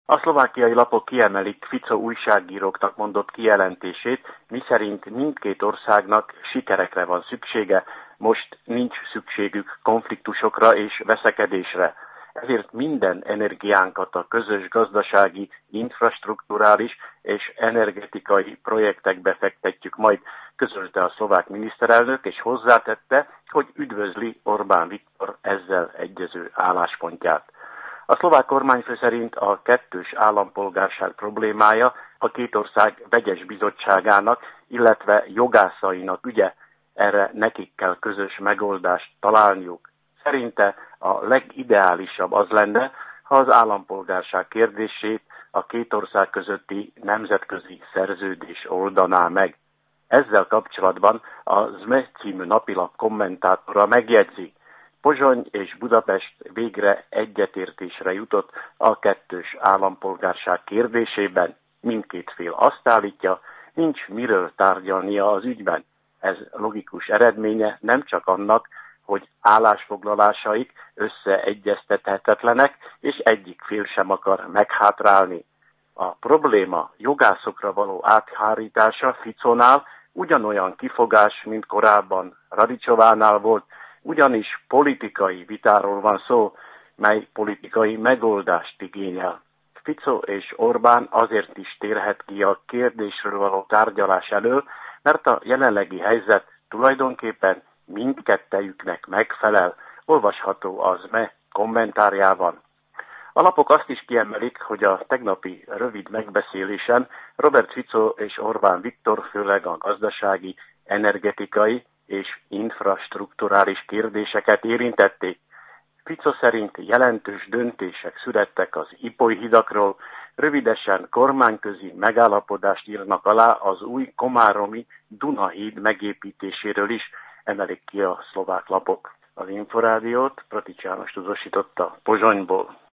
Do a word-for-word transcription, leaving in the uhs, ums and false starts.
A szlovákiai lapok kiemelik Fico újságíróknak mondott kijelentését, miszerint mindkét országnak sikerekre van szüksége, most nincs szükségük konfliktusokra és veszekedésre. Ezért minden energiánkat a közös gazdasági, infrastrukturális és energetikai projektekbe fektetjük majd, közölte a szlovák miniszterelnök, és hozzátette, hogy üdvözli Orbán Viktor ezzel egyező álláspontját. A szlovák kormányfő szerint a kettős állampolgárság problémája a két ország vegyes bizottságának, illetve jogászainak ügye, erre nekik kell közös megoldást találniuk. Szerinte a legideálisabb az lenne, ha az állampolgárság kérdését a két ország közötti nemzetközi szerződés oldaná meg. Ezzel kapcsolatban a zme című napilap kommentátora megjegyzi, Pozsony és Budapest végre egyetértésre jutott a kettős állampolgárság kérdésében. Mindkét fél azt állítja, nincs miről tárgyalnia az ügyben. Ez logikus eredménye nem csak annak, hogy állásfoglalásaik összeegyeztethetetlenek, és egyik fél sem akar meghátrálni. A probléma jogászokra való áthárítása Ficónál ugyanolyan kifogás, mint korábban Radicsovánál volt, ugyanis politikai vitáról van szó, mely politikai megoldást igényel. Fico és Orbán azért is térhet ki a kérdésről való tárgyalás elől, mert a jelenlegi helyzet tulajdonképpen mindkettejüknek megfelel, olvasható az zme kommentárjában. A lapok azt is kiemelik, hogy a tegnapi rövid megbeszélésen Robert Fico és Orbán Viktor főleg a gazdasági, energetikai és infrastrukturális kérdéseket érintették. Fico szerint jelentős döntések születtek az Ipoly hidakról, rövidesen kormányközi megállapodást írnak alá az új komáromi Dunahíd megépítéséről is, emelik ki a szlovák lapok. Az Inforádiót Pratics János tudósította Pozsonyból.